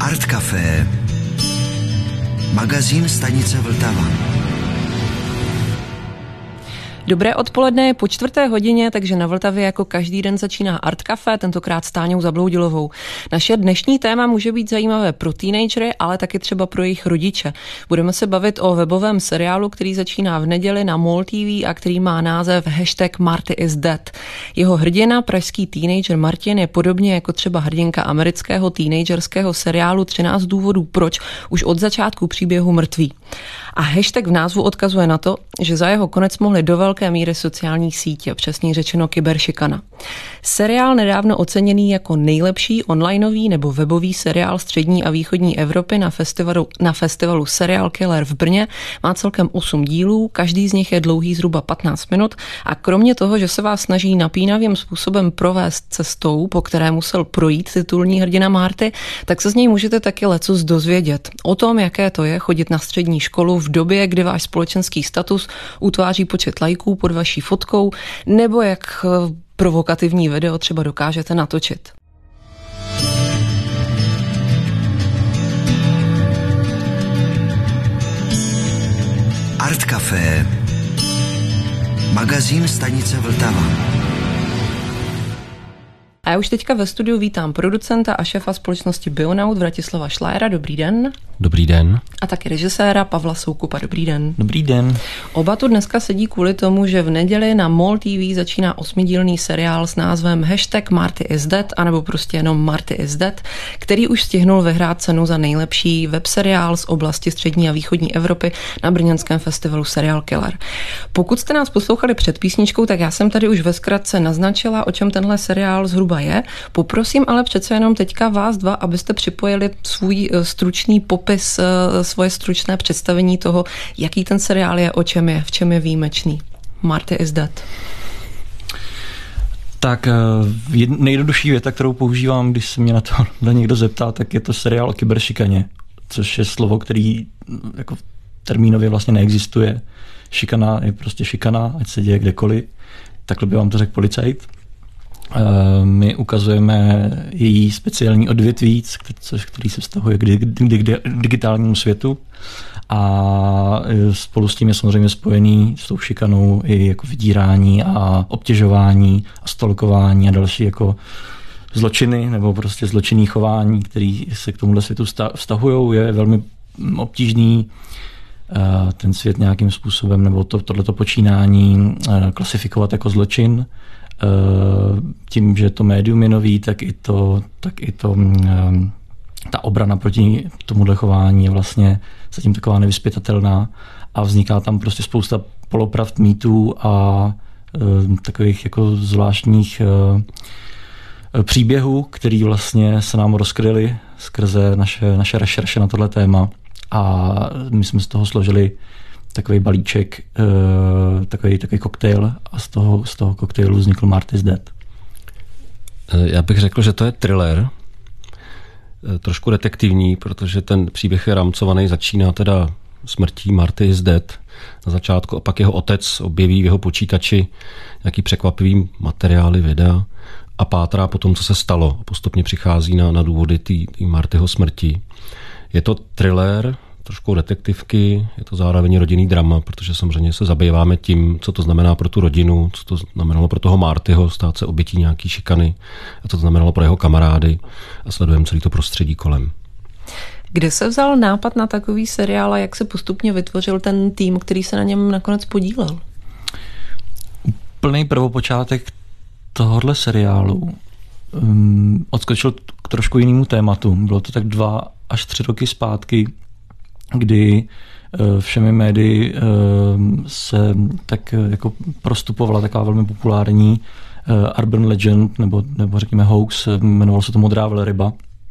Art Café, magazín stanice Vltava. Dobré odpoledne je po 4:00, takže na Vltavě jako každý den začíná Art Café, tentokrát s Táňou Zabloudilovou. Naše dnešní téma může být zajímavé pro teenagery, ale taky třeba pro jejich rodiče. Budeme se bavit o webovém seriálu, který začíná v neděli na MOL TV a který má název #MartyIsDead. Jeho hrdina, pražský teenager Martin, je podobně jako třeba hrdinka amerického teenagerského seriálu 13 důvodů proč už od začátku příběhu mrtvý. A hashtag v názvu odkazuje na to, že za jeho konec mohly do velké míry sociální sítě, přesně řečeno kyberšikana. Seriál nedávno oceněný jako nejlepší onlineový nebo webový seriál střední a východní Evropy na festivalu Serial Killer v Brně má celkem 8 dílů, každý z nich je dlouhý zhruba 15 minut a kromě toho, že se vás snaží napínavým způsobem provést cestou, po které musel projít titulní hrdina Marty, tak se z něj můžete taky lecos dozvědět. O tom, jaké to je chodit na střední školu v době, kdy váš společenský status utváří počet lajků pod vaší fotkou, nebo jak provokativní video třeba dokážete natočit. Art Café, magazín stanice Vltava. A já už teďka ve studiu vítám producenta a šéfa společnosti Bionaut Vratislava Šlájera. Dobrý den. Dobrý den. A taky režiséra Pavla Soukupa. Dobrý den. Dobrý den. Oba tu dneska sedí kvůli tomu, že v neděli na MOL TV začíná 8dílný seriál s názvem #MartyIsDead, anebo prostě jenom MartyIsDead, který už stihnul vyhrát cenu za nejlepší webseriál z oblasti střední a východní Evropy na brněnském festivalu Serial Killer. Pokud jste nás poslouchali před písničkou, tak já jsem tady už ve zkratce naznačila, o čem tenhle seriál zhruba je. Poprosím ale přece jenom teďka vás dva, abyste připojili svůj stručný popis, svoje stručné představení toho, jaký ten seriál je, o čem je, v čem je výjimečný. MartyIsDead. Tak nejjednodušší věta, kterou používám, když se mě na to někdo zeptá, tak je to seriál o kyberšikaně, což je slovo, který jako termínově vlastně neexistuje. Šikana je prostě šikana, ať se děje kdekoliv. Takhle by vám to řekl policajt. My ukazujeme její speciální odvětví, který se vztahuje k digitálnímu světu a spolu s tím je samozřejmě spojený s tou šikanou i jako vydírání a obtěžování a stalkování a další jako zločiny nebo prostě zločinný chování, které se k tomuhle světu vztahují. Je velmi obtížný ten svět nějakým způsobem nebo tohleto počínání klasifikovat jako zločin. Tím, že to médium je nový, tak i ta obrana proti tomuhle chování je vlastně zatím taková nevyzpytatelná a vzniká tam prostě spousta polopravd, mýtů a takových jako zvláštních příběhů, který vlastně se nám rozkryly skrze naše rešerše na tohle téma a my jsme z toho složili takový balíček, takový koktejl a z toho koktejlu vznikl MartyIsDead. Já bych řekl, že to je thriller, trošku detektivní, protože ten příběh je rámcovaný, začíná teda smrtí MartyIsDead na začátku a pak jeho otec objeví v jeho počítači nějaký překvapivý materiály, videa a pátrá po tom, co se stalo a postupně přichází na důvody té Martyho smrti. Je to thriller, trošku detektivky, je to zároveň rodinný drama, protože samozřejmě se zabýváme tím, co to znamená pro tu rodinu, co to znamenalo pro toho Martyho stát se obětí nějaký šikany a co to znamenalo pro jeho kamarády a sledujeme celý to prostředí kolem. Kde se vzal nápad na takový seriál a jak se postupně vytvořil ten tým, který se na něm nakonec podílel? Plný prvopočátek tohohle seriálu odskočil k trošku jinému tématu. Bylo to tak 2 až 3 roky zpátky, kdy všemi médii se tak jako prostupovala taková velmi populární urban legend, nebo řekněme hoax, jmenovalo se to Modrá velryba.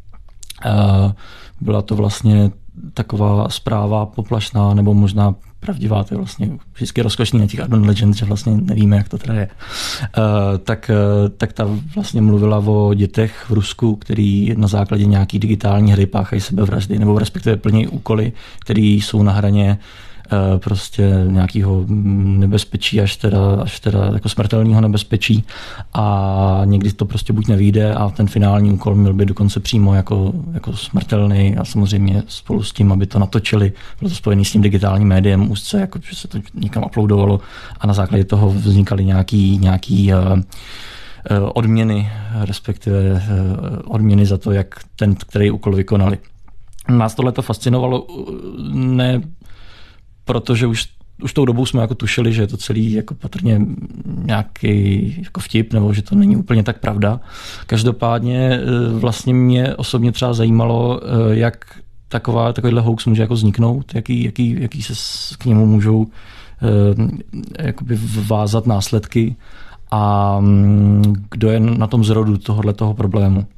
Byla to vlastně taková zpráva poplašná, nebo možná pravdivá, to je vlastně vždycky rozkošný na těch urban legend, že vlastně nevíme, jak to teda je. Tak ta vlastně mluvila o dětech v Rusku, který na základě nějaký digitální hry páchají sebevraždy, nebo respektive plní úkoly, které jsou na hraně prostě nějakého nebezpečí až teda jako smrtelného nebezpečí a někdy to prostě buď nevyjde a ten finální úkol měl být dokonce přímo jako smrtelný a samozřejmě spolu s tím, aby to natočili, bylo to spojený s tím digitálním médiem úzce, jako že se to někam uploadovalo a na základě toho vznikaly nějaký odměny, respektive odměny za to, jak ten, který úkol vykonali. Nás tohleto fascinovalo ne protože už tou dobou jsme jako tušili, že je to celý jako patrně nějaký jako vtip, nebo že to není úplně tak pravda. Každopádně vlastně mě osobně třeba zajímalo, jak takovýhle hoax může jako vzniknout, jaký se k němu můžou jakoby vázat následky a kdo je na tom zrodu tohoto problému.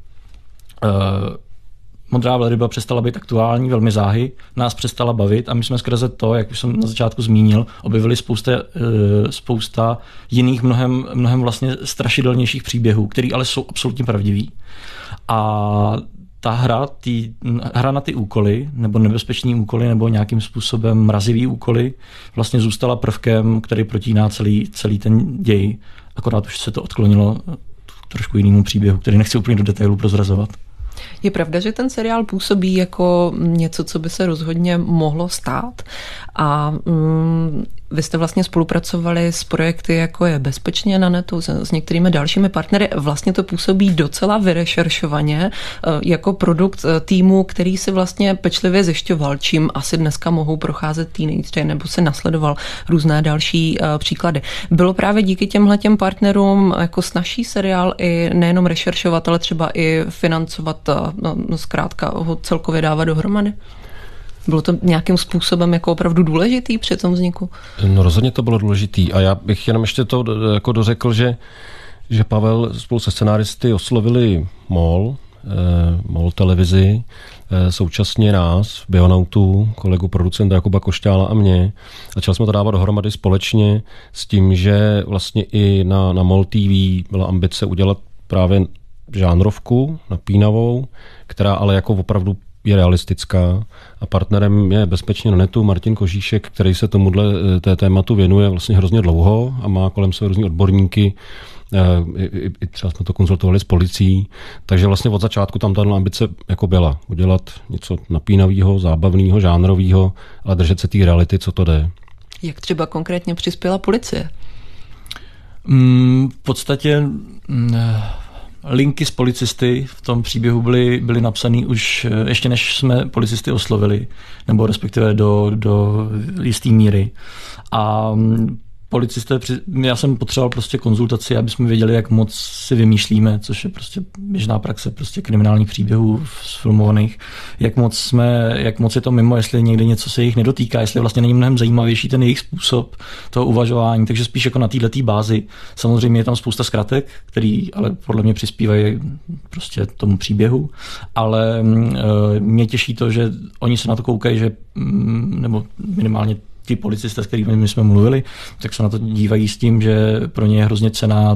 Modrá velryba přestala být aktuální, velmi záhy, nás přestala bavit a my jsme skrze to, jak už jsem na začátku zmínil, objevili spousta jiných mnohem vlastně strašidelnějších příběhů, které ale jsou absolutně pravdivý. A ta hra na ty úkoly, nebo nebezpečný úkoly, nebo nějakým způsobem mrazivý úkoly, vlastně zůstala prvkem, který protíná celý ten děj. Akorát už se to odklonilo k trošku jinému příběhu, který nechci úplně do detailu prozrazovat. Je pravda, že ten seriál působí jako něco, co by se rozhodně mohlo stát a vy jste vlastně spolupracovali s projekty, jako je Bezpečně na netu, s některými dalšími partnery. Vlastně to působí docela vyrešeršovaně jako produkt týmu, který si vlastně pečlivě zjišťoval, čím asi dneska mohou procházet teenageři, nebo si nasledoval různé další příklady. Bylo právě díky těmhletěm partnerům jako snazší seriál i nejenom rešeršovat, ale třeba i financovat, zkrátka ho celkově dávat dohromady? Bylo to nějakým způsobem jako opravdu důležitý při tom vzniku? No rozhodně to bylo důležitý a já bych jenom ještě to jako dořekl, že Pavel spolu se scenáristy oslovili MOL televizi, současně nás, Bionautu, kolegu producenta Jakuba Košťála a mě. Začali jsme to dávat dohromady společně s tím, že vlastně i na MOL TV byla ambice udělat právě žánrovku napínavou, která ale jako opravdu je realistická a partnerem je Bezpečně na netu Martin Kožíšek, který se tomuhle tématu věnuje vlastně hrozně dlouho a má kolem sebe různý odborníky. I třeba jsme to konzultovali s policií, takže vlastně od začátku tam tato ambice jako byla udělat něco napínavého, zábavného, žánrového, ale držet se té reality, co to jde. Jak třeba konkrétně přispěla policie? V podstatě linky s policisty v tom příběhu byly napsané už ještě než jsme policisty oslovili, nebo respektive do jisté míry. A policisté, já jsem potřeboval prostě konzultaci, aby jsme věděli, jak moc si vymýšlíme, což je prostě běžná praxe prostě kriminálních příběhů sfilmovaných, jak moc je to mimo, jestli někde něco se jich nedotýká, jestli vlastně není mnohem zajímavější ten jejich způsob toho uvažování, takže spíš jako na této bázi. Samozřejmě je tam spousta zkratek, který ale podle mě přispívají prostě tomu příběhu, ale mě těší to, že oni se na to koukají, že nebo minimálně ty policisté, s kterými my jsme mluvili, tak se na to dívají s tím, že pro ně je hrozně cenná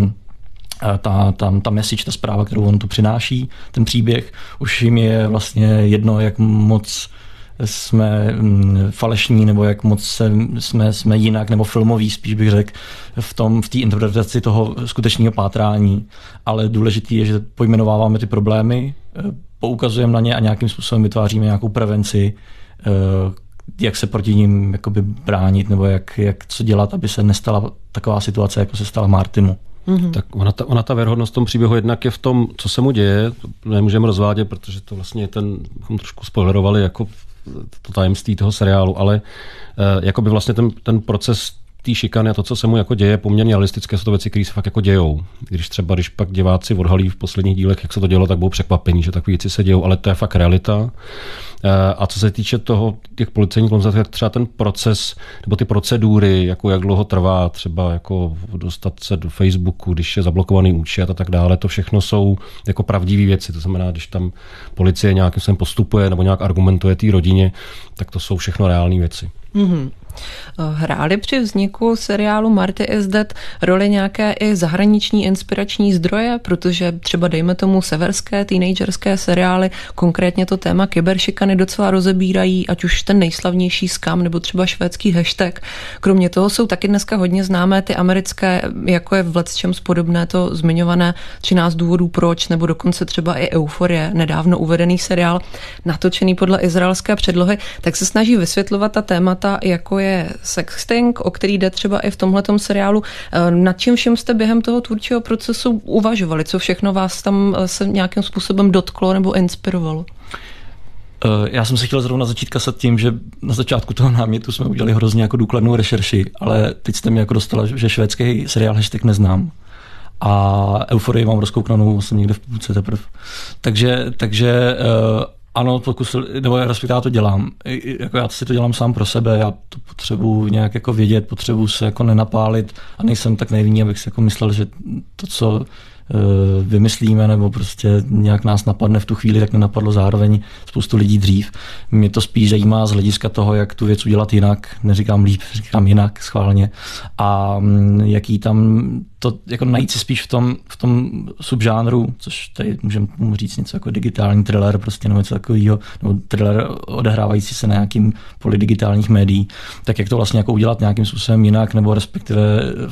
ta message, ta zpráva, kterou on tu přináší, ten příběh. Už jim je vlastně jedno, jak moc jsme falešní, nebo jak moc jsme jinak, nebo filmoví, spíš bych řekl, v té interpretaci toho skutečného pátrání. Ale důležité je, že pojmenováváme ty problémy, poukazujeme na ně a nějakým způsobem vytváříme nějakou prevenci, jak se proti ním jakoby bránit, nebo jak co dělat, aby se nestala taková situace, jako se stala Martinu. Mm-hmm. Tak ona ta věrohodnost v tom příběhu jednak je v tom, co se mu děje, to nemůžeme rozvádět, protože to vlastně bychom trošku spoilerovali jako to tajemství toho seriálu, ale jakoby vlastně ten proces té šikany a to, co se mu jako děje, poměrně realistické, jsou to věci, které se fakt jako dějou. Když pak diváci odhalí v posledních dílech, jak se to dělo, tak budou překvapení, že takové věci se dějou, ale to je fakt realita. A co se týče těch policejních konzultací, tak třeba ten proces nebo ty procedury, jako jak dlouho trvá třeba jako dostat se do Facebooku, když je zablokovaný účet a tak dále, to všechno jsou jako pravdivé věci. To znamená, když tam policie nějakým způsobem postupuje nebo nějak argumentuje té rodině, tak to jsou všechno reální věci. Mm-hmm. Hrály při vzniku seriálu Marty is Dead roli nějaké i zahraniční inspirační zdroje, protože třeba dejme tomu severské teenagerské seriály, konkrétně to téma kyberšikany docela rozebírají, ať už ten nejslavnější Scam nebo třeba švédský hashtag. Kromě toho jsou taky dneska hodně známé ty americké, jako je v lecčems podobné to zmiňované 13 důvodů proč, nebo dokonce třeba i Euforie, nedávno uvedený seriál, natočený podle izraelské předlohy, tak se snaží vysvětlovat ta témata, jako je sexting, o který jde třeba i v tomhletom seriálu. Nad čím všem jste během toho tvůrčího procesu uvažovali? Co všechno vás tam se nějakým způsobem dotklo nebo inspirovalo? Já jsem se chtěl zrovna začít kasat tím, že na začátku toho námětu jsme udělali hrozně jako důkladnou rešerši, ale teď jste mi jako dostala, že švédský seriál hashtag neznám. A Euforii mám rozkouknanou, jsem někde v půlce teprve. Takže ano, nebo respektive já to dělám. Jako já si to dělám sám pro sebe, já to potřebuji nějak jako vědět, potřebuji se jako nenapálit a nejsem tak naivní, abych si jako myslel, že to, co vymyslíme nebo prostě nějak nás napadne v tu chvíli, tak nenapadlo zároveň spoustu lidí dřív. Mě to spíš zajímá z hlediska toho, jak tu věc udělat jinak, neříkám líp, říkám jinak schválně a jaký tam to jako najít si spíš v tom subžánru, což tady můžeme říct něco jako digitální thriller, prostě nebo něco takového, nebo thriller odehrávající se na nějakým poli digitálních médií, tak jak to vlastně jako udělat nějakým způsobem jinak, nebo respektive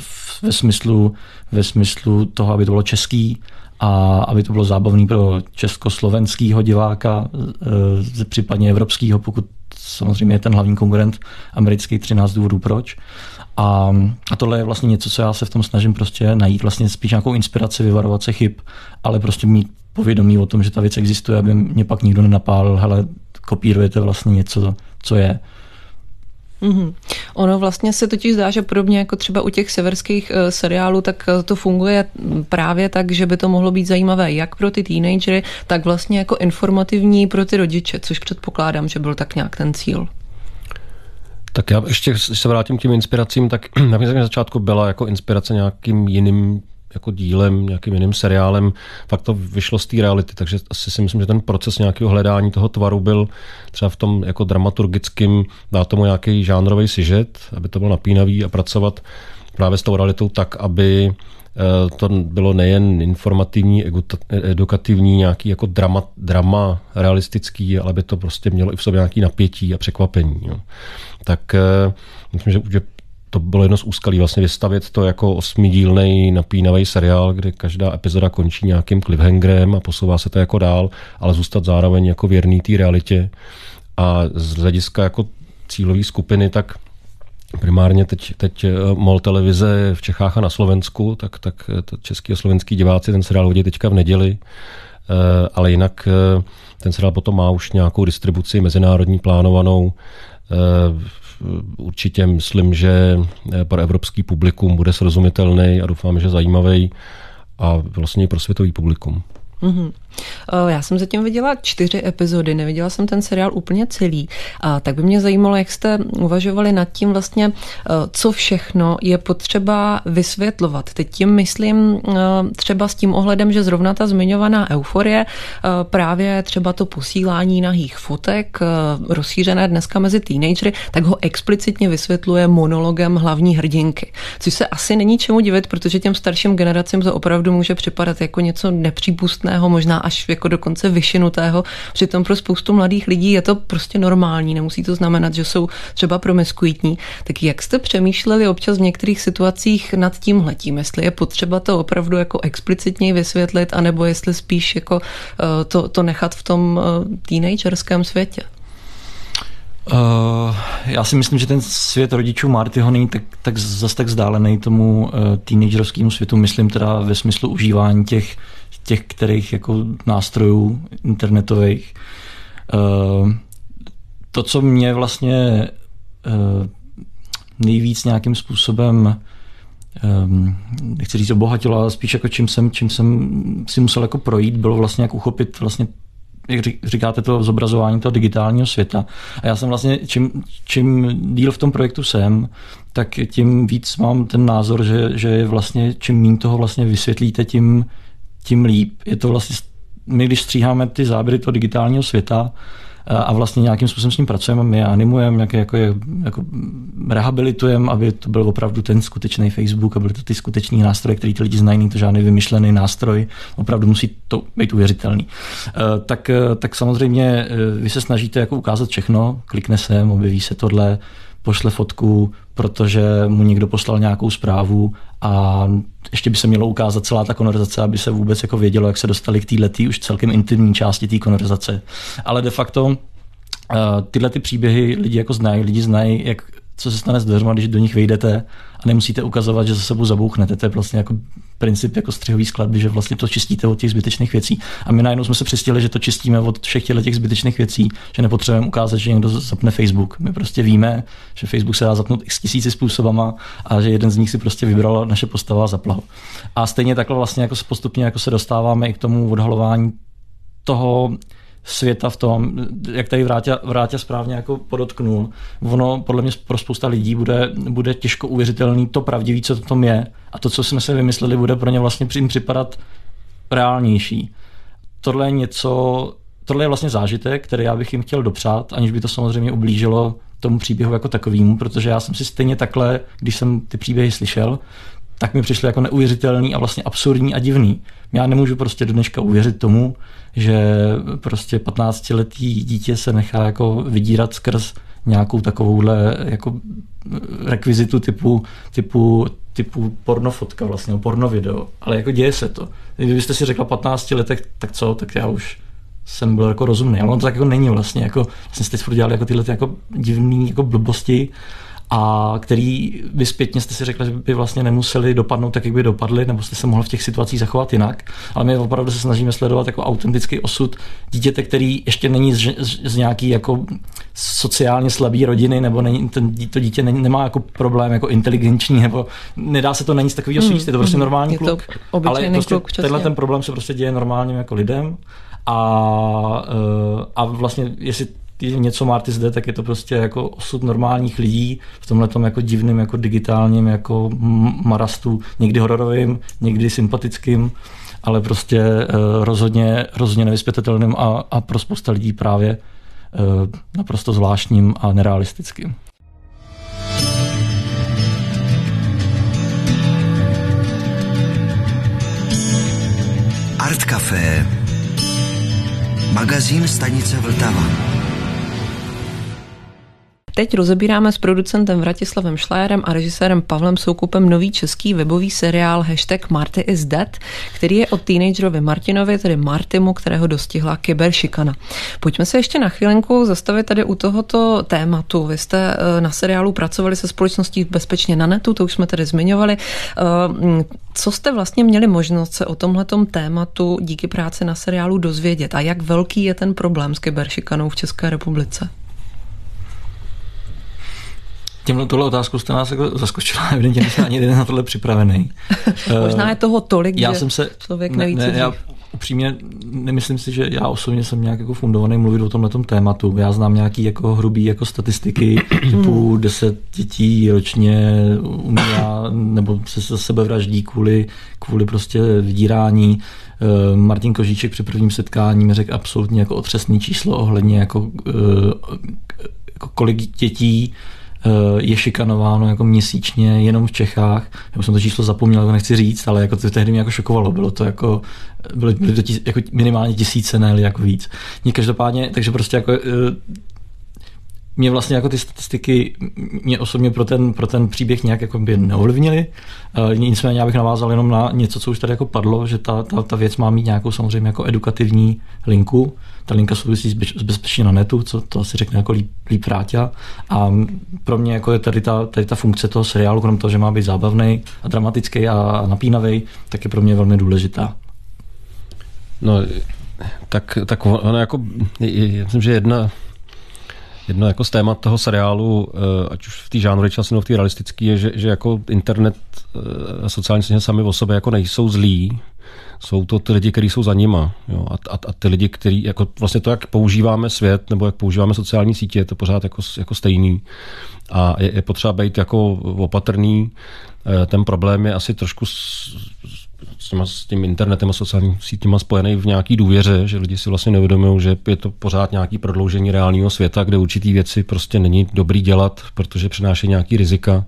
ve smyslu toho, aby to bylo český a aby to bylo zábavný pro československého diváka, případně evropského, pokud samozřejmě je ten hlavní konkurent americký 13 důvodů proč. A tohle je vlastně něco, co já se v tom snažím prostě najít, vlastně spíš nějakou inspiraci, vyvarovat se chyb, ale prostě mít povědomí o tom, že ta věc existuje, aby mě pak nikdo nenapálil, hele, kopírujete vlastně něco, co je. Mm-hmm. Ono vlastně se totiž zdá, že podobně jako třeba u těch severských seriálů, tak to funguje právě tak, že by to mohlo být zajímavé jak pro ty teenagery, tak vlastně jako informativní pro ty rodiče, což předpokládám, že byl tak nějak ten cíl. Tak já ještě se vrátím k těm inspiracím, tak na mě na začátku byla jako inspirace nějakým jiným jako dílem, nějakým jiným seriálem, fakt to vyšlo z té reality, takže asi si myslím, že ten proces nějakého hledání toho tvaru byl třeba v tom jako dramaturgickým, dát tomu nějaký žánrový sižet, aby to bylo napínavý a pracovat právě s tou realitou tak, aby to bylo nejen informativní, edukativní, nějaký jako drama realistický, ale aby to prostě mělo i v sobě nějaký napětí a překvapení. Jo. Tak myslím, že to bylo jedno z úskalí vlastně vystavět to jako 8dílnej napínavý seriál, kde každá epizoda končí nějakým cliffhangerem a posouvá se to jako dál, ale zůstat zároveň jako věrný té realitě. A z hlediska jako cílové skupiny, tak primárně teď MOL televize v Čechách a na Slovensku, tak český a slovenský diváci ten seriál hodí teďka v neděli, ale jinak ten seriál potom má už nějakou distribuci mezinárodní plánovanou. Určitě myslím, že pro evropský publikum bude srozumitelný a doufám, že zajímavý a vlastně i pro světový publikum. Mm-hmm. Já jsem zatím viděla 4 epizody, neviděla jsem ten seriál úplně celý. Tak by mě zajímalo, jak jste uvažovali nad tím vlastně, co všechno je potřeba vysvětlovat. Teď tím myslím třeba s tím ohledem, že zrovna ta zmiňovaná Euforie, právě třeba to posílání nahých fotek, rozšířené dneska mezi teenagery, tak ho explicitně vysvětluje monologem hlavní hrdinky. Což se asi není čemu divit, protože těm starším generacím to opravdu může připadat jako něco nepřípustného, možná až jako dokonce vyšinutého. Přitom pro spoustu mladých lidí je to prostě normální, nemusí to znamenat, že jsou třeba promiskuitní. Tak jak jste přemýšleli občas v některých situacích nad tímhletím, jestli je potřeba to opravdu jako explicitně vysvětlit, anebo jestli spíš jako to nechat v tom teenagerském světě? Já si myslím, že ten svět rodičů Martyho není zase tak vzdálený tomu teenagerskému světu, myslím teda ve smyslu užívání těch kterých jako nástrojů internetových. To, co mě vlastně nejvíc nějakým způsobem nechci říct obohatilo, ale spíš jako čím jsem si musel jako projít, bylo vlastně jak uchopit vlastně, jak říkáte, to zobrazování toho digitálního světa. A já jsem vlastně, čím díl v tom projektu jsem, tak tím víc mám ten názor, že vlastně čím méně toho vlastně vysvětlíte, tím líp. Je to vlastně my když stříháme ty záběry toho digitálního světa a vlastně nějakým způsobem s ním pracujeme, my animujeme, jako rehabilitujeme, aby to byl opravdu ten skutečný Facebook a byly to ty skutečný nástroje, který ty lidi znají, není to žádný vymyšlený nástroj, opravdu musí to být uvěřitelný. Tak samozřejmě vy se snažíte jako ukázat všechno, klikne sem, objeví se tohle, pošle fotku, protože mu někdo poslal nějakou zprávu a ještě by se mělo ukázat celá ta konverzace, aby se vůbec jako vědělo, jak se dostali k této už celkem intimní části té konverzace. Ale de facto tyhle ty příběhy lidi znají, co se stane s dveřma, když do nich vejdete a nemusíte ukazovat, že za sebou zabouchnete. To je vlastně jako princip jako střihový skladby, že vlastně to čistíte od těch zbytečných věcí. A my najednou jsme se přistihli, že to čistíme od všech těch zbytečných věcí, že nepotřebujeme ukázat, že někdo zapne Facebook. My prostě víme, že Facebook se dá zapnout x tisíci způsobama a že jeden z nich si prostě vybral naše postava a zapla ho. A stejně takhle vlastně jako postupně jako se dostáváme i k tomu odhalování toho světa v tom, jak tady Vráťa správně jako podotknul. Ono podle mě pro spousta lidí bude těžko uvěřitelný to pravdivý, co to tom je. A to, co jsme si vymysleli, bude pro ně vlastně připadat reálnější. Tohle je vlastně zážitek, který já bych jim chtěl dopřát, aniž by to samozřejmě ublížilo tomu příběhu jako takovému, protože já jsem si stejně takhle, když jsem ty příběhy slyšel, tak mi přišly jako neuvěřitelný a vlastně absurdní a divný. Já nemůžu prostě do dneška uvěřit tomu, že prostě 15letý dítě se nechá jako vydírat skrz nějakou takovouhle jako rekvizitu typu pornofotka vlastně, porno video. Ale jako děje se to. Kdybyste si řekla 15 letech, tak co, tak já už jsem byl jako rozumný. Ale on to tak jako není vlastně. Jako, vlastně jste furt dělali jako tyhle jako divný jako blbosti, a který vy zpětně jste si řekli, že by vlastně nemuseli dopadnout tak, jak by dopadli, nebo jste se mohli v těch situacích zachovat jinak. Ale my opravdu se snažíme sledovat jako autentický osud dítěte, který ještě není z nějaký jako sociálně slabý rodiny, nebo to dítě nemá jako problém jako inteligenční, nebo nedá se to na nic takového svíst, je to prostě normální kluk. Ale prostě tenhle ten problém se prostě děje normálním jako lidem a vlastně jestli něco Marty zde, tak je to prostě jako osud normálních lidí v tomhletom jako divným, jako digitálním, jako marastu, někdy hororovým, někdy sympatickým, ale prostě rozhodně nevyzpětatelným a pro spousta lidí právě naprosto zvláštním a nerealistickým. Art Café, magazín stanice Vltava. Teď rozebíráme s producentem Vratislavem Šlajerem a režisérem Pavlem Soukupem nový český webový seriál #Marty is Dead, který je o teenagerovi Martinovi, tedy Martymu, kterého dostihla kyberšikana. Pojďme se ještě na chvílenku zastavit tady u tohoto tématu. Vy jste na seriálu pracovali se společností Bezpečně na netu, to už jsme tady zmiňovali. Co jste vlastně měli možnost se o tomhletom tématu díky práci na seriálu dozvědět a jak velký je ten problém s kyberšikanou v České republice? Tohle otázku jste nás jako zaskočila, evidentně nejsem ani jeden na tohle připravený. Možná je toho tolik, že člověk neví, co já upřímně nemyslím si, že já osobně jsem nějak jako fundovaný mluvit o tomhletom tématu. Já znám nějaký jako hrubý jako statistiky, typu 10 dětí ročně umírá nebo se sebevraždí kvůli prostě vydírání. Martin Kožíček při prvním setkání mi řekl absolutně jako otřesný číslo ohledně jako kolik dětí je šikanováno jako měsíčně jenom v Čechách. Já jsem to číslo zapomněl, to nechci říct, ale jako to tehdy mě jako šokovalo. Byly to jako minimálně tisíce, ne jako víc. Každopádně, takže prostě jako mě vlastně jako ty statistiky mě osobně pro ten příběh nějak jako by neovlivnily. Nicméně já bych navázal jenom na něco, co už tady jako padlo, že ta věc má mít nějakou samozřejmě jako edukativní linku. Ta linka souvisí s Bezpečně na netu, co to asi řekne jako líp Vráťa. A pro mě jako je tady ta funkce toho seriálu, krom toho, že má být zábavný a dramatický a napínavý, tak je pro mě velmi důležitá. No, tak ono jako, já myslím, že jedno jako z témat toho seriálu, ať už v té žánrově časy nebo v té realistické, je, že jako internet a sociální sítě sami o sobě jako nejsou zlí. Jsou to ty lidi, kteří jsou za nima. Jo? A ty lidi, kteří jako vlastně to, jak používáme svět nebo jak používáme sociální sítě, je to pořád jako stejný. A je potřeba být jako opatrný. Ten problém je asi trošku s tím internetem a sociálními sítěma spojený v nějaký důvěře, že lidi si vlastně neuvědomují, že je to pořád nějaký prodloužení reálného světa, kde určitý věci prostě není dobrý dělat, protože přináší nějaký rizika.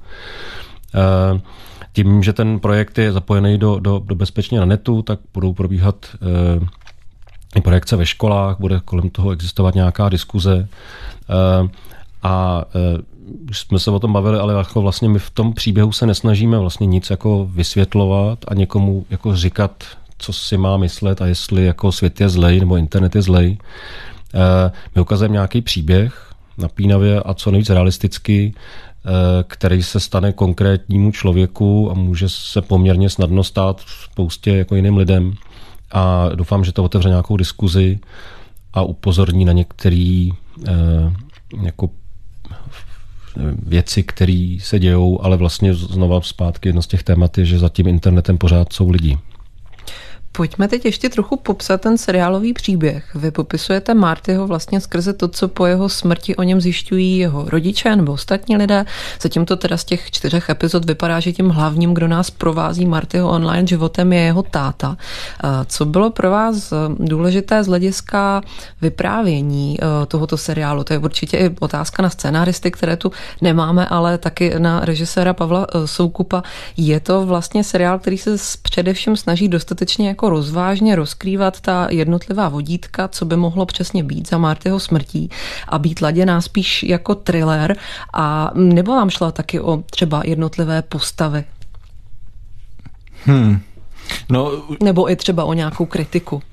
Tím, že ten projekt je zapojený do bezpečně na netu, tak budou probíhat projekce ve školách, bude kolem toho existovat nějaká diskuze. Už jsme se o tom bavili, ale jako vlastně my v tom příběhu se nesnažíme vlastně nic jako vysvětlovat a někomu jako říkat, co si má myslet a jestli jako svět je zlej nebo internet je zlej. My ukazujeme nějaký příběh napínavě a co nejvíc realisticky, který se stane konkrétnímu člověku a může se poměrně snadno stát spoustě jako jiným lidem. A doufám, že to otevře nějakou diskuzi a upozorní na některé jako věci, které se dějou, ale vlastně znova zpátky jedno z těch témat je, že za tím internetem pořád jsou lidi. Pojďme teď ještě trochu popsat ten seriálový příběh. Vy popisujete Martyho vlastně skrze to, co po jeho smrti o něm zjišťují jeho rodiče nebo ostatní lidé. Zatím to teda z těch 4 epizod vypadá, že tím hlavním, kdo nás provází Martyho online životem, je jeho táta. Co bylo pro vás důležité z hlediska vyprávění tohoto seriálu? To je určitě i otázka na scénáristy, které tu nemáme, ale taky na režiséra Pavla Soukupa. Je to vlastně seriál, který se především snaží dostatečně jako rozvážně rozkrývat ta jednotlivá vodítka, co by mohlo přesně být za Martyho smrtí a být laděná spíš jako thriller, a nebo vám šlo taky o třeba jednotlivé postavy? No, nebo i třeba o nějakou kritiku.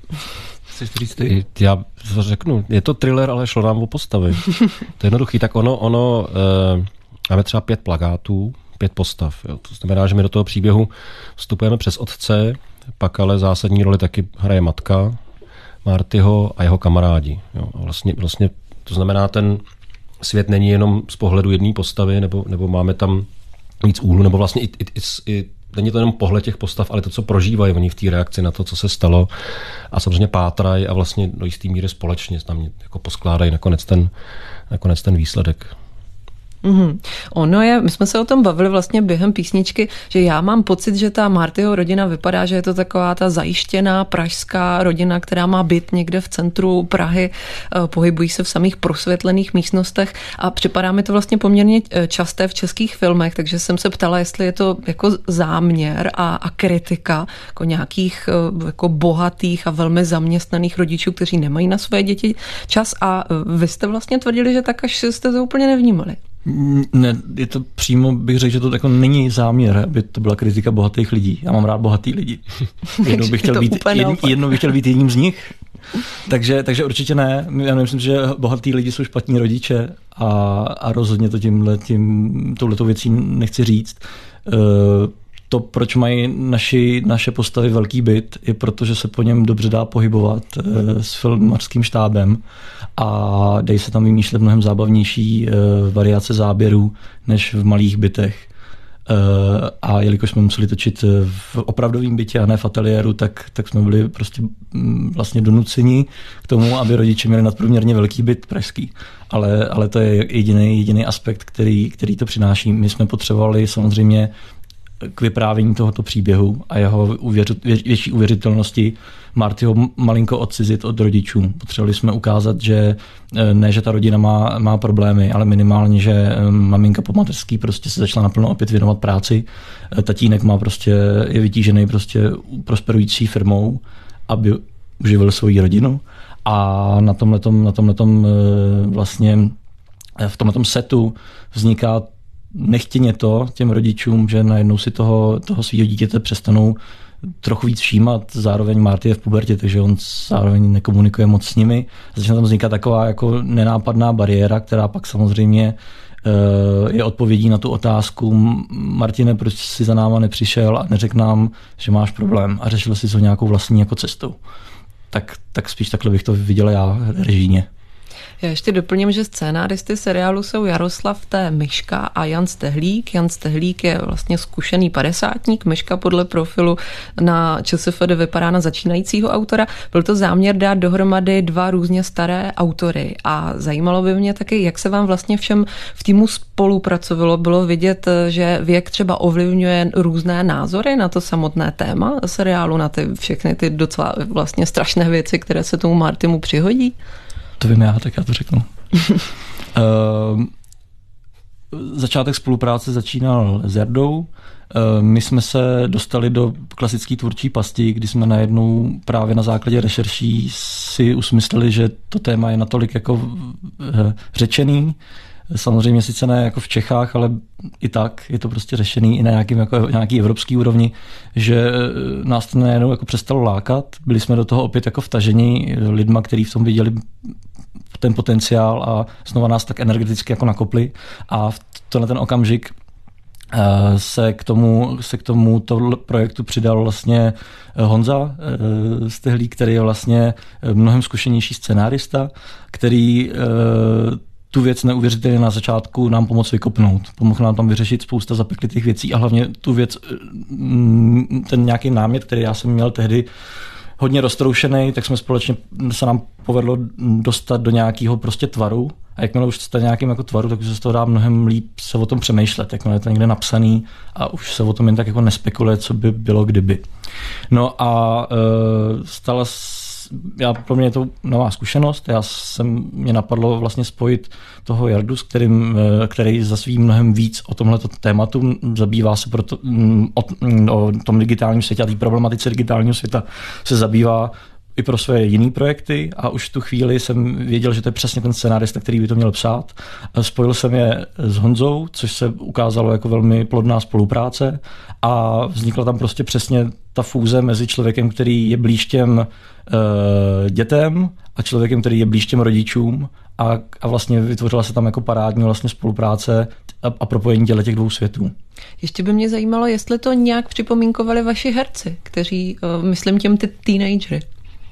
Já řeknu, je to thriller, ale šlo nám o postavy. To je jednoduchý. Tak ono máme třeba 5 plakátů, 5 postav. Jo. To znamená, že my do toho příběhu vstupujeme přes otce, pak ale zásadní roli taky hraje matka Martyho a jeho kamarádi. Jo. A vlastně to znamená, ten svět není jenom z pohledu jedné postavy, nebo máme tam víc úhlu, nebo vlastně i není to jenom pohled těch postav, ale to, co prožívají oni v té reakci na to, co se stalo, a samozřejmě pátrají a vlastně do jistý míry společně tam jako poskládají nakonec ten výsledek. Ono je, my jsme se o tom bavili vlastně během písničky, že já mám pocit, že ta Martyho rodina vypadá, že je to taková ta zajištěná pražská rodina, která má byt někde v centru Prahy, pohybují se v samých prosvětlených místnostech a připadá mi to vlastně poměrně časté v českých filmech, takže jsem se ptala, jestli je to jako záměr a kritika jako nějakých jako bohatých a velmi zaměstnaných rodičů, kteří nemají na své děti čas, a vy jste vlastně tvrdili, že tak až jste to úplně nevnímali. Ne, je to přímo, bych řekl, že to jako není záměr, aby to byla kritika bohatých lidí. Já mám rád bohatý lidi. Jednou bych chtěl být jedním z nich. Takže určitě ne. Já nemyslím, že bohatý lidi jsou špatní rodiče a rozhodně to touhletou věcí nechci říct. To, proč mají naše postavy velký byt, je proto, že se po něm dobře dá pohybovat s filmařským štábem a dají se tam vymýšlet mnohem zábavnější variace záběrů než v malých bytech. A jelikož jsme museli točit v opravdovém bytě a ne v ateliéru, tak jsme byli prostě vlastně donuceni k tomu, aby rodiče měli nadprůměrně velký byt pražský. Ale to je jediný aspekt, který to přináší. My jsme potřebovali samozřejmě k vyprávění tohoto příběhu a jeho větší uvěřitelnosti Martyho malinko odcizit od rodičů. Potřebovali jsme ukázat, že ne, že ta rodina má problémy, ale minimálně, že maminka po mateřský prostě se začala naplno opět věnovat práci. Tatínek je vytížený prosperující firmou, aby uživil svoji rodinu. A na tomhletom vlastně v tomhletom setu vzniká nechtěně to těm rodičům, že najednou si toho svého dítěte přestanou trochu víc všímat. Zároveň Marty je v pubertě, takže on zároveň nekomunikuje moc s nimi. Začne tam vznikat taková jako nenápadná bariéra, která pak samozřejmě je odpovědí na tu otázku: Martine, proč jsi za náma nepřišel a neřekl nám, že máš problém, a řešil jsi to nějakou vlastní jako cestou. Tak spíš takhle bych to viděl já režijně. Já ještě doplním, že scénáristy seriálu jsou Jaroslav T. Myška a Jan Stehlík. Jan Stehlík je vlastně zkušený padesátník, Myška podle profilu na ČSFD vypadá na začínajícího autora. Byl to záměr dát dohromady dva různě staré autory a zajímalo by mě taky, jak se vám vlastně všem v týmu spolupracovalo. Bylo vidět, že věk třeba ovlivňuje různé názory na to samotné téma seriálu, na ty všechny ty docela vlastně strašné věci, které se tomu Martymu přihodí? To vím já, tak já to řeknu. Začátek spolupráce začínal s Jardou. My jsme se dostali do klasické tvůrčí pasti, kdy jsme najednou právě na základě rešerší si usmysleli, že to téma je natolik jako řečený. Samozřejmě sice ne jako v Čechách, ale i tak je to prostě řešený i na nějaký evropský úrovni, že nás to najednou jako přestalo lákat. Byli jsme do toho opět jako vtaženi lidma, kteří v tom viděli ten potenciál a znova nás tak energeticky jako nakopli a v tenhle ten okamžik se k tomu projektu přidal vlastně Honza Stehlík, který je vlastně mnohem zkušenější scenárista, který tu věc neuvěřitelně na začátku nám pomoct vykopnout. Pomohl nám tam vyřešit spousta zapeklitých věcí a hlavně tu věc, ten nějaký námět, který já jsem měl tehdy hodně roztroušený, tak jsme společně se nám povedlo dostat do nějakého prostě tvaru. A jakmile už jste nějakým jako tvaru, tak už se z toho dá mnohem líp se o tom přemýšlet. Jakmile je to někde napsaný a už se o tom jen tak jako nespekuluje, co by bylo kdyby. No a pro mě je to nová zkušenost. Mě napadlo vlastně spojit toho Jardu, který za svým mnohem víc o tomhleto tématu zabývá se o tom digitálním světě a té problematice digitálního světa se zabývá i pro své jiné projekty a už v tu chvíli jsem věděl, že to je přesně ten scenárista, který by to měl psát. Spojil jsem je s Honzou, což se ukázalo jako velmi plodná spolupráce a vznikla tam prostě přesně ta fúze mezi člověkem, který je blíž těm dětem a člověkem, který je blíž těm rodičům a vlastně vytvořila se tam jako parádní vlastně spolupráce a propojení těch dvou světů. Ještě by mě zajímalo, jestli to nějak připomínkovali vaši herci, kteří, myslím těm teenagery.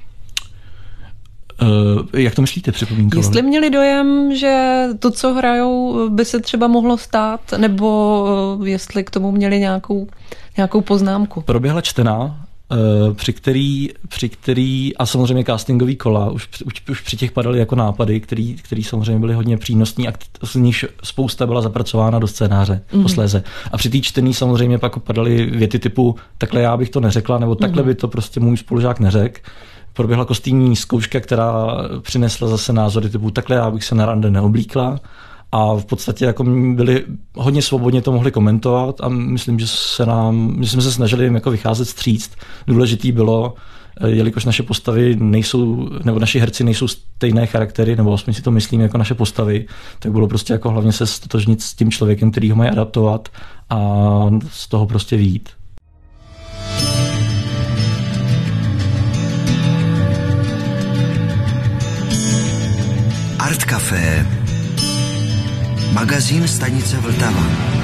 Jak to myslíte, připomínkovali? Jestli měli dojem, že to, co hrajou, by se třeba mohlo stát, nebo jestli k tomu měli nějakou poznámku? Proběhla čtená, při který a samozřejmě castingový kola, už při těch padaly jako nápady, který samozřejmě byly hodně přínosní a z nich spousta byla zapracována do scénáře posléze. A při té čtený samozřejmě pak padaly věty typu takhle já bych to neřekla, nebo takhle by to prostě můj spolužák neřekl. Proběhla kostýmní zkouška, která přinesla zase názory typu takhle já bych se na rande neoblíkla a v podstatě jako byli hodně svobodně to mohli komentovat a myslím, že jsme se snažili jim jako vycházet vstříc. Důležitý bylo, jelikož naše postavy nejsou, nebo naši herci nejsou stejné charaktery, nebo aspoň si to myslím jako naše postavy, tak bylo prostě jako hlavně se stotožnit s tím člověkem, který ho mají adaptovat a z toho prostě vyjít. Art Café, magazín stanice Vltava.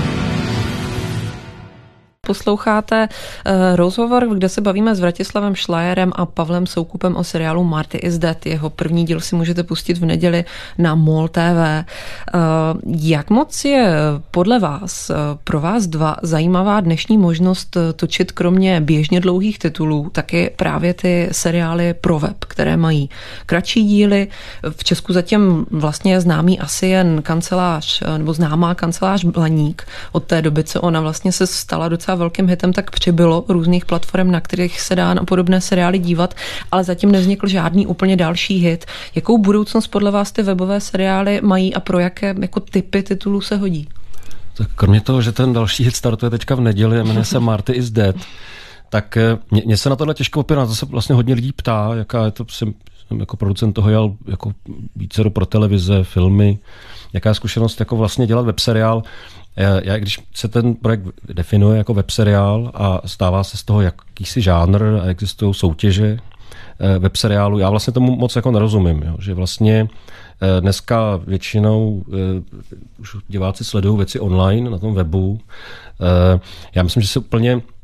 Posloucháte rozhovor, kde se bavíme s Vratislavem Šlajerem a Pavlem Soukupem o seriálu Marty is Dead. Jeho první díl si můžete pustit v neděli na MOL TV. Jak moc je podle vás, pro vás dva, zajímavá dnešní možnost točit kromě běžně dlouhých titulů taky právě ty seriály pro web, které mají kratší díly. V Česku zatím vlastně je známý asi jen kancelář, nebo známá kancelář Blaník. Od té doby, co ona vlastně se stala docela velkým hitem, tak přibylo různých platform, na kterých se dá na podobné seriály dívat, ale zatím nevznikl žádný úplně další hit. Jakou budoucnost podle vás ty webové seriály mají a pro jaké jako typy titulů se hodí? Tak kromě toho, že ten další hit startuje teďka v neděli a jmenuje se Marty is Dead, tak mě se na tohle těžko opět, na to se vlastně hodně lidí ptá, jaká je to, jsem jako producent toho jel jako vícero pro televize, filmy, jaká je zkušenost jako vlastně dělat webseriál. Když se ten projekt definuje jako webseriál a stává se z toho jakýsi žánr a existují soutěže webseriálu, já vlastně tomu moc jako nerozumím, jo, že vlastně dneska většinou už diváci sledují věci online na tom webu. Já myslím, že se úplně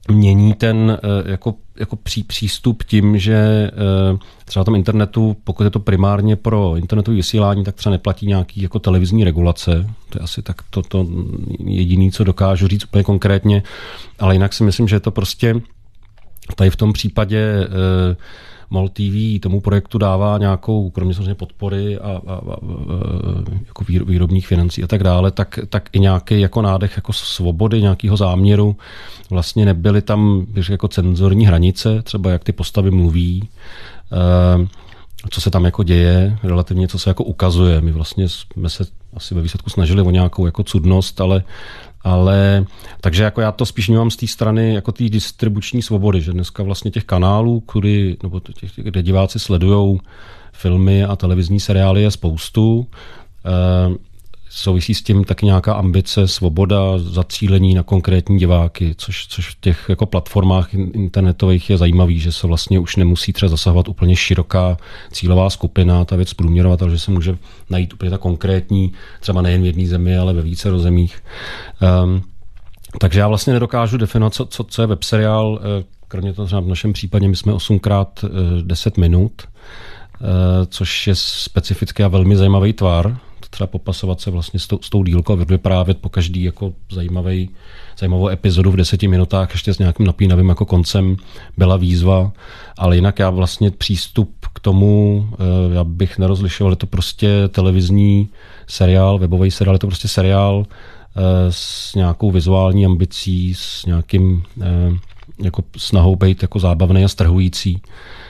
mění ten jako přístup tím, že třeba na tom internetu, pokud je to primárně pro internetové vysílání, tak třeba neplatí nějaký jako televizní regulace. To je asi tak to jediné, co dokážu říct úplně konkrétně, ale jinak si myslím, že je to prostě tady v tom případě MOL TV tomu projektu dává nějakou, kromě samozřejmě podpory a jako výrobních financí a tak dále, tak i nějaký jako nádech jako svobody, nějakého záměru. Vlastně nebyly tam jako cenzorní hranice, třeba jak ty postavy mluví, co se tam jako děje, relativně co se jako ukazuje. My vlastně jsme se asi ve výsledku snažili o nějakou jako cudnost, ale takže jako já to spíš vnímám z té strany jako té distribuční svobody, že dneska vlastně těch kanálů, kde diváci sledujou filmy a televizní seriály je spoustu. Souvisí s tím taky nějaká ambice, svoboda, zacílení na konkrétní diváky, což v těch jako platformách internetových je zajímavý, že se vlastně už nemusí třeba zasahovat úplně široká cílová skupina, ta věc průměrovat, ale že se může najít úplně ta konkrétní, třeba nejen v jedné zemi, ale ve více zemích. Takže já vlastně nedokážu definovat, co je webseriál, kromě toho třeba v našem případě my jsme 8x10 minut, což je specifický a velmi zajímavý tvar, třeba popasovat se vlastně s tou dílkou a vyprávět po každý jako zajímavou epizodu v 10 minutách ještě s nějakým napínavým jako koncem byla výzva, ale jinak já vlastně přístup k tomu, já bych nerozlišoval, je to prostě televizní seriál, webový seriál, je to prostě seriál s nějakou vizuální ambicí, s nějakým jako snahou být jako zábavný a strhující.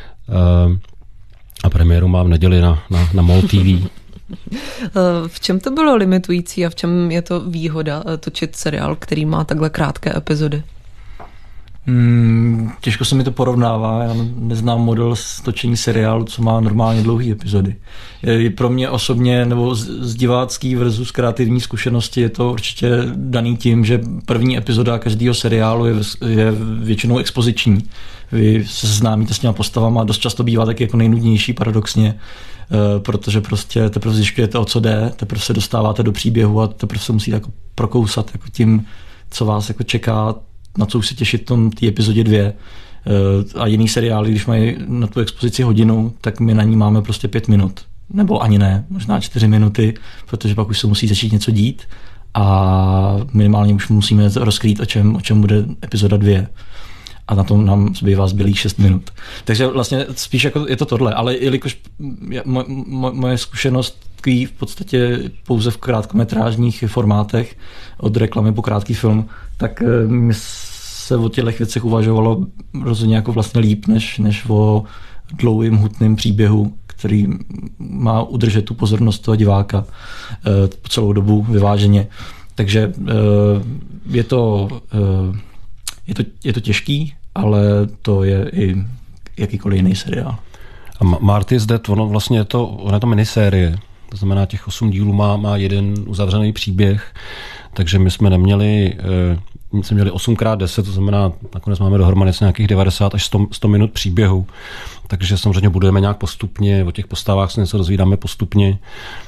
A premiéru mám v neděli na MOL TV. V čem to bylo limitující a v čem je to výhoda točit seriál, který má takhle krátké epizody? Těžko se mi to porovnává, já neznám model točení seriálu, co má normálně dlouhé epizody. Pro mě osobně, nebo z divácký versus kreativní zkušenosti je to určitě daný tím, že první epizoda každého seriálu je většinou expoziční. Vy se seznámíte s těma postavama, dost často bývá taky jako nejnudnější paradoxně, protože prostě teprve zjišťujete, o co jde, teprve se dostáváte do příběhu a teprve se musíte jako prokousat jako tím, co vás jako čeká, na co už se těšit v té epizodě 2. A jiný seriály, když mají na tu expozici hodinu, tak my na ní máme prostě 5 minut. Nebo ani ne, možná 4 minuty, protože pak už se musí začít něco dít a minimálně už musíme rozkrýt, o čem bude epizoda 2. A na tom nám zbývá zbylých 6 minut. Takže vlastně spíš jako je to tohle, ale jelikož moje zkušenost tkví v podstatě pouze v krátkometrážních formátech od reklamy po krátký film, tak mi se o těchto věcech uvažovalo rozhodně jako vlastně líp, než o dlouhým, hutným příběhu, který má udržet tu pozornost toho diváka po celou dobu vyváženě. Takže je to těžký, ale to je i jakýkoliv jiný seriál. A Marty is Dead, ono je to minisérie. To znamená, těch 8 dílů má jeden uzavřený příběh, takže my jsme měli 8x10, to znamená, nakonec máme dohromady nějakých 90 až 100 minut příběhu, takže samozřejmě budujeme nějak postupně, o těch postavách se něco dozvídáme postupně.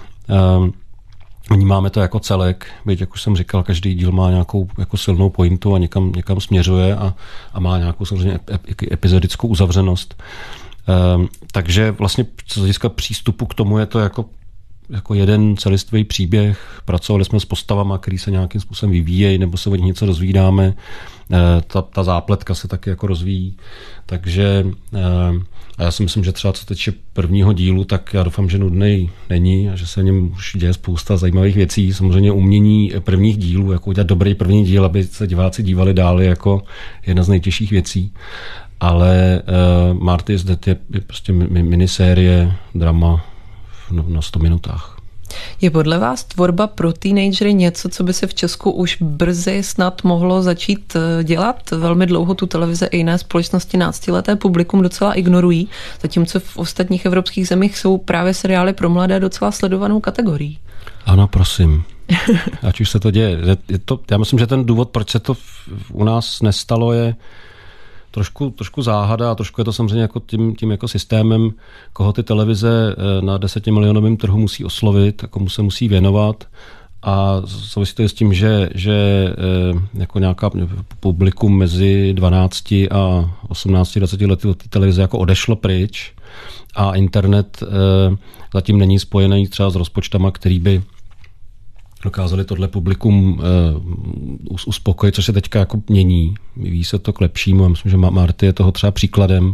Vnímáme to jako celek, byť, jak už jsem říkal, každý díl má nějakou jako silnou pointu a někam směřuje a má nějakou samozřejmě epizodickou uzavřenost. Takže vlastně z hlediska přístupu k tomu je to jako jeden celistvý příběh. Pracovali jsme s postavama, který se nějakým způsobem vyvíjejí, nebo se od nich něco dozvídáme. Ta zápletka se taky jako rozvíjí. Takže a já si myslím, že třeba co teče prvního dílu, tak já doufám, že nudnej není a že se v něm už děje spousta zajímavých věcí. Samozřejmě umění prvních dílů, jako udělat dobrý první díl, aby se diváci dívali dál, jako jedna z nejtěžších věcí. Ale Marty is Dead je prostě minisérie, drama na 100 minutách. Je podle vás tvorba pro teenagery něco, co by se v Česku už brzy snad mohlo začít dělat? Velmi dlouho tu televize i jiné společnosti náctileté publikum docela ignorují, zatímco v ostatních evropských zemích jsou právě seriály pro mladé docela sledovanou kategorií. Ano, prosím. Ať už se to děje. Já myslím, že ten důvod, proč se to u nás nestalo, je trošku záhada a trošku je to samozřejmě jako tím jako systémem, koho ty televize na 10 milionovém trhu musí oslovit a komu se musí věnovat. A souvisí to s tím, že jako nějaká publikum mezi 12 a 18-20 lety od té televize jako odešlo pryč a internet zatím není spojený třeba s rozpočtama, který by dokázali tohle publikum uspokojit, což se teďka jako mění. Vyvíjí se to k lepšímu. Já myslím, že Marty je toho třeba příkladem.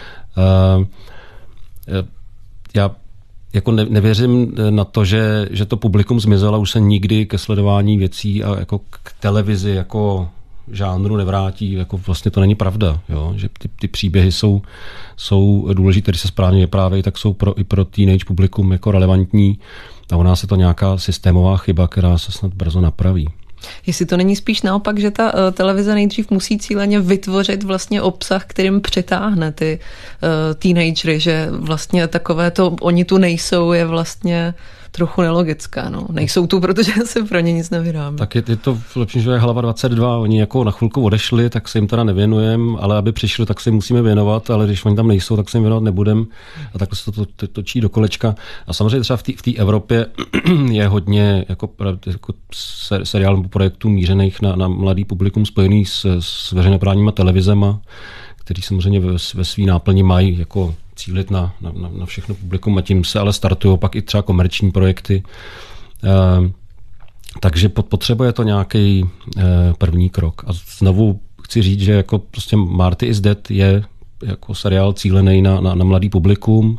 Já jako nevěřím na to, že to publikum zmizelo, už se nikdy ke sledování věcí a jako k televizi jako žánru nevrátí. Jako vlastně to není pravda. Jo? Že ty příběhy jsou důležité, když se správně vyprávějí, tak jsou i pro teenage publikum jako relevantní. A u nás je to nějaká systémová chyba, která se snad brzo napraví. Jestli to není spíš naopak, že ta televize nejdřív musí cíleně vytvořit vlastně obsah, kterým přitáhne ty teenagery, že vlastně takové to oni tu nejsou je vlastně trochu nelogická. No. Nejsou tu, protože se pro ně nic nevyrábí. Tak je to lepší, že je Hlava 22, oni jako na chvilku odešli, tak se jim teda nevěnujeme, ale aby přišli, tak se jim musíme věnovat, ale když oni tam nejsou, tak se jim věnovat nebudem. A takhle se to točí do kolečka. A samozřejmě třeba v té Evropě je hodně jako seriál nebo projektů mířených na mladý publikum spojený s veřejnoprávníma televizema, který samozřejmě ve svý náplni mají jako cílit na všechno publikum a tím se ale startují pak i třeba komerční projekty. Takže potřebuje to nějaký první krok. A znovu chci říct, že jako prostě Marty is Dead je jako seriál cílený na mladý publikum.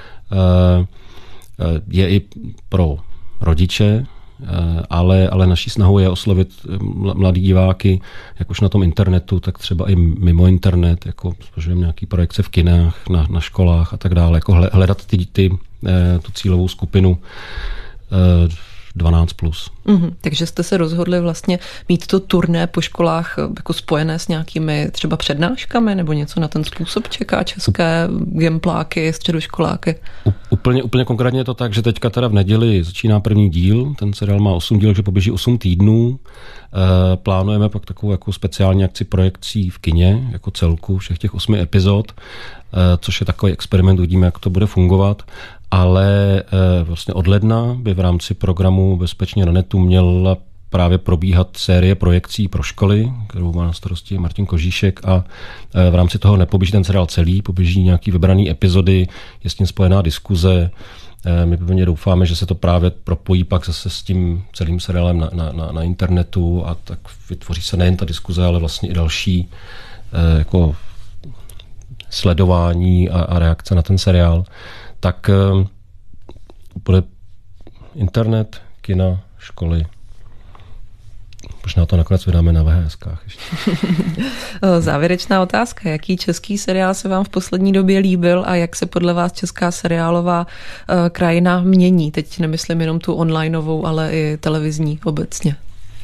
Je i pro rodiče, ale naší snahou je oslovit mladý diváky, jak už na tom internetu, tak třeba i mimo internet, jako spožujeme nějaký projekce v kinách, na školách a tak dále, jako hledat tu cílovou skupinu 12+. Takže jste se rozhodli vlastně mít to turné po školách jako spojené s nějakými třeba přednáškami nebo něco na ten způsob čeká české gempláky, středoškoláky? Úplně konkrétně je to tak, že teďka teda v neděli začíná první díl, ten seriál má 8 dílů, že poběží 8 týdnů. Plánujeme pak takovou jako speciální akci projekcí v kině, jako celku všech těch 8 epizod, což je takový experiment, uvidíme, jak to bude fungovat. Ale vlastně od ledna by v rámci programu Bezpečně na netu měla právě probíhat série projekcí pro školy, kterou má na starosti Martin Kožíšek a v rámci toho nepoběží ten seriál celý, poběží nějaký vybraný epizody, je s tím spojená diskuze. My pevně doufáme, že se to právě propojí pak zase s tím celým seriálem na internetu a tak vytvoří se nejen ta diskuze, ale vlastně i další jako sledování a reakce na ten seriál. Tak bude internet, kina, školy. Možná to nakonec vydáme na VHSkách ještě. Závěrečná otázka. Jaký český seriál se vám v poslední době líbil a jak se podle vás česká seriálová krajina mění? Teď nemyslím jenom tu onlineovou, ale i televizní obecně.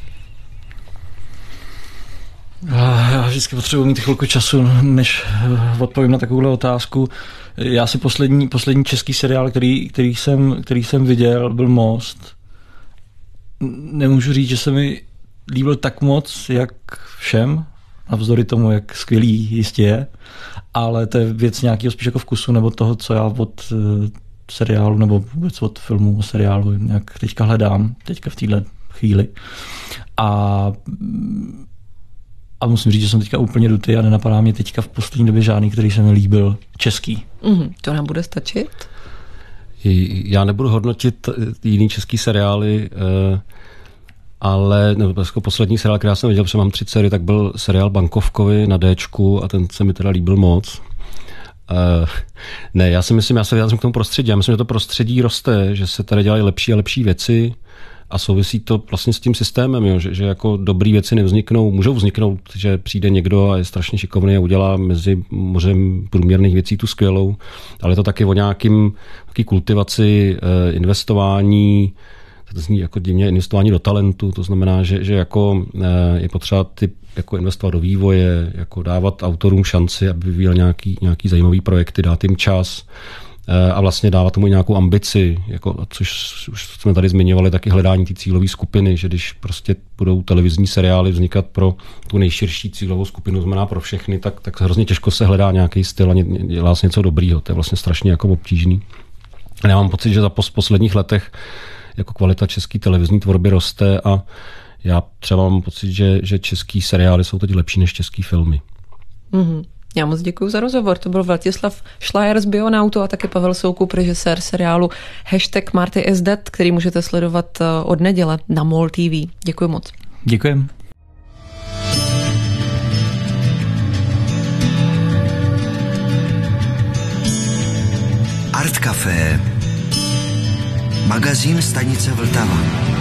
Já vždycky potřebuji mít chvilku času, než odpovím na takovouhle otázku. Já si poslední český seriál, který jsem viděl, byl Most. Nemůžu říct, že se mi líbil tak moc, jak všem, navzdory tomu, jak skvělý jistě je, ale to je věc nějakého spíš jako vkusu, nebo toho, co já od seriálu, nebo vůbec od filmu o seriálu nějak teďka hledám, teďka v téhle chvíli. A musím říct, že jsem teďka úplně dutý a nenapadá mě teďka v poslední době žádný, který se mi líbil český. To nám bude stačit? Já nebudu hodnotit jiný český seriály, ale jako poslední seriál, který já jsem viděl, protože mám 3 dcery, tak byl seriál Bankovkovi na Dčku a ten se mi teda líbil moc. Já se vyjádřím k tomu prostředí. Já myslím, že to prostředí roste, že se tady dělají lepší a lepší věci. A souvisí to vlastně s tím systémem, jo, že jako dobrý věci můžou vzniknout, že přijde někdo a je strašně šikovný a udělá mezi mořem průměrných věcí tu skvělou, ale je to taky o nějaký kultivaci, investování, to zní jako divně, investování do talentu, to znamená, že jako je potřeba jako investovat do vývoje, jako dávat autorům šanci, aby vyvíjel nějaký zajímavý projekty, dát jim čas, a vlastně dávat tomu nějakou ambici, jako, což už jsme tady zmiňovali, taky hledání té cílové skupiny, že když prostě budou televizní seriály vznikat pro tu nejširší cílovou skupinu, znamená pro všechny, tak hrozně těžko se hledá nějaký styl a dělá se něco dobrýho. To je vlastně strašně jako obtížný. A já mám pocit, že za posledních letech jako kvalita české televizní tvorby roste a já třeba mám pocit, že český seriály jsou teď lepší než český filmy. Mm-hmm. Já moc děkuji za rozhovor. To byl Vladislav Šlajer z Bionautu a také Pavel Soukup, režisér seriálu #MartyIsDead, který můžete sledovat od neděle na MOL TV. Děkuji moc. Děkujem. Art Café, magazín stanice Vltava.